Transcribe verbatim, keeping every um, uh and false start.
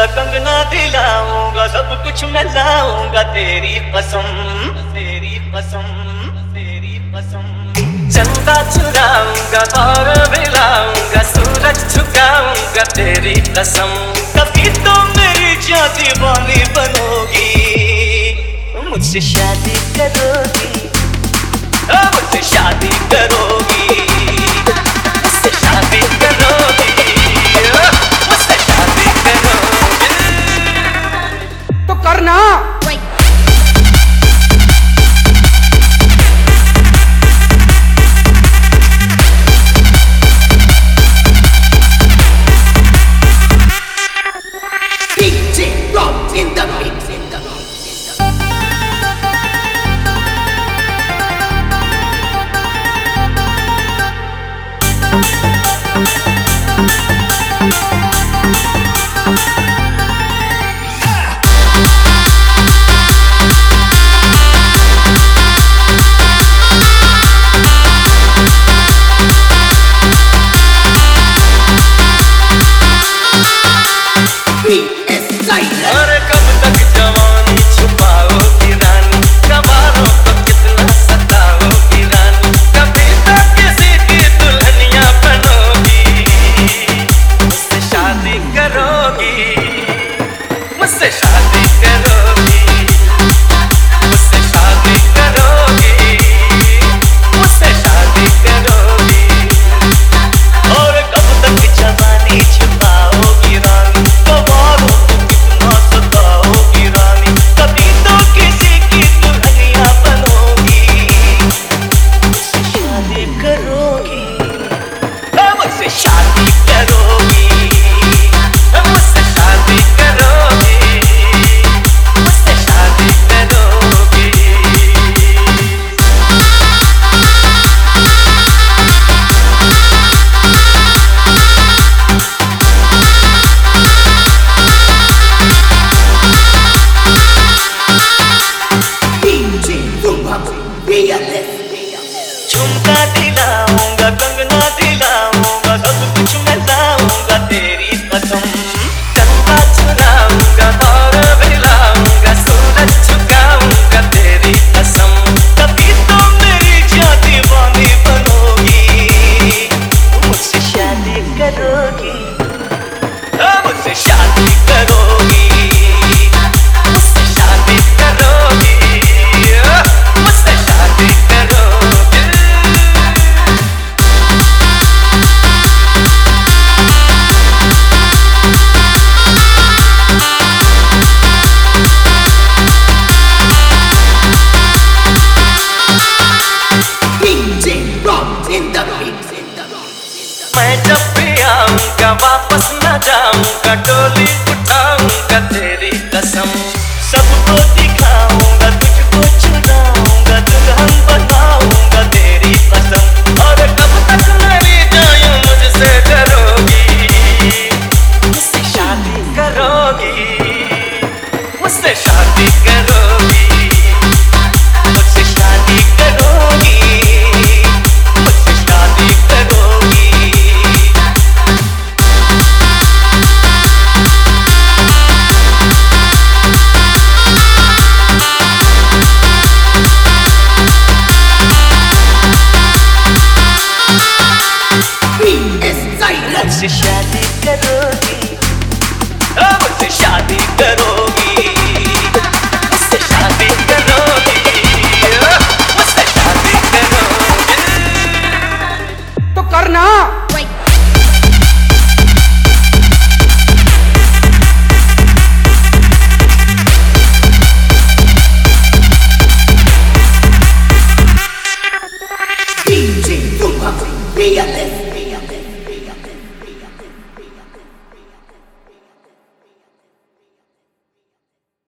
दिलाऊंगा, कंगना दिलाऊंगा, सब कुछ मैं लाऊंगा तेरी कसम, तेरी कसम, तेरी कसम। चंदा चुराऊंगा, तारे मिलाऊंगा, सूरज झुकाऊंगा तेरी कसम। कभी तो मेरी जान दीवानी बनोगी, मुझसे शादी करोगी, मुझसे शादी करोगी, मुझसे शादी करोगी, मुझसे शादी करोगी। तो करना। अरे कब तक जवानी छुपाओगी रानी, कबारों को कितना सताओगी रानी, कभी तक किसी की दुल्हनिया बनोगी, मुझसे शादी करोगी, मुझसे शादी करोगी, मुझसे शादी करोगी, मुझसे शादी करोगी। और कब तक जवानी छुपाओगी रानी, कबारों शादी करोगी, मुझसे शादी करोगी, मुझसे शादी करोगी। झुमका दिलाऊंगा, कंगना दिलाऊंगा, सब कुछ मैं लाऊंगा तेरी कसम। चंदा चुराऊंगा, तारे मिलाऊंगा, सूरज झुकाऊंगा तेरी कसम। कभी तो मेरी जान दीवानी बनोगी, मुझसे शादी करोगी, मुझसे शादी करोगी, मुझसे शादी करोगी, मुझसे शादी करोगी। मैं जब भी आऊंगा वापस न जाऊंगा, डोली उठाऊंगा तेरी कसम। सबको दिखाऊंगा, तुझको चुनाऊंगा, दुल्हन बनाऊंगा तेरी कसम। और कब तक मेरी जान मुझसे डरोगी, मुझसे शादी करोगी, मुझसे शादी करोगी, मुझसे शादी करोगी, मुझसे शादी करोगी। मुझसे शादी करोगी, मुझसे शादी करोगी।